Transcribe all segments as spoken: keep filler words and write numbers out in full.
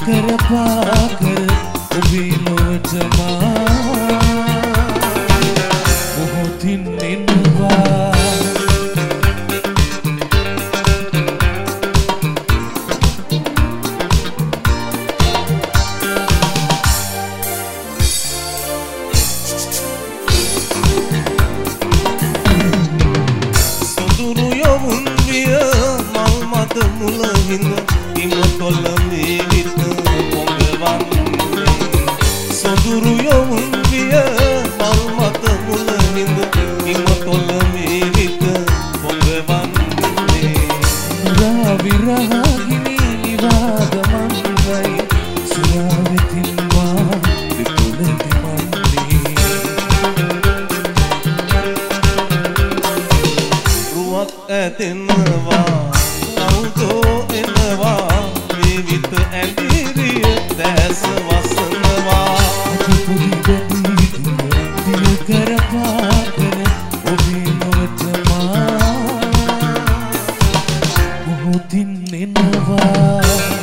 කරපා කර ඔබේ ලොවට මා මොහොතින් එනවා සොඳුරු යොවුන් විය මල් මත මුල හිඳ ඉමතොල මේ විත පොඟවන්නේ සොඳුරු යොවුන් විය මල් මත මුල හිඳ ඉමතොල මේ විත පොඟවන්නේ මුරා විරහගිනි නිවාද මන්වයි සුරාවෙතින් මා විපුල දිමන්නේ රුවක් ඇතෙනවා කවුදෝ එනවා මේ විත ඇඳිරිය දැස වසනවා පුදි බැඳී දිය කරපා කර ඔබේ නොවට මා මොහොතින් එනවා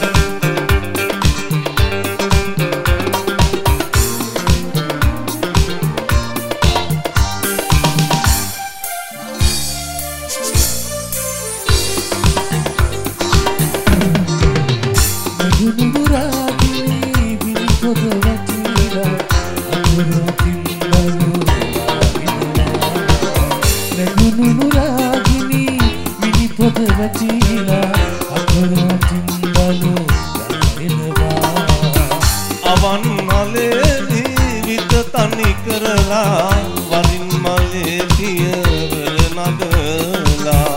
නුනුරාගිනි විනිපොද වටිලා අතරතින් බලුවා නුනුරාගිනි විනිපොද වටිලා අතරතින් බලුවා අවන් මලේ විත තනි කරලා වරින් මලේ පියවර නගලා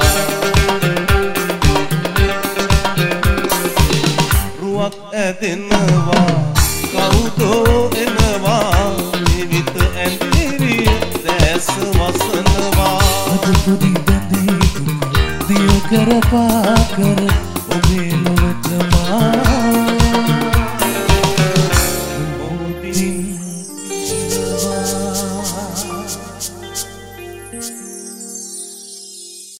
රුවක් ඇදෙනවා කවුදෝ එනවා මේ විත ඇඳිරිය දැස වසනවා අද පුදි බැඳී දිය කරපා කර ඔබේ ලොවට මා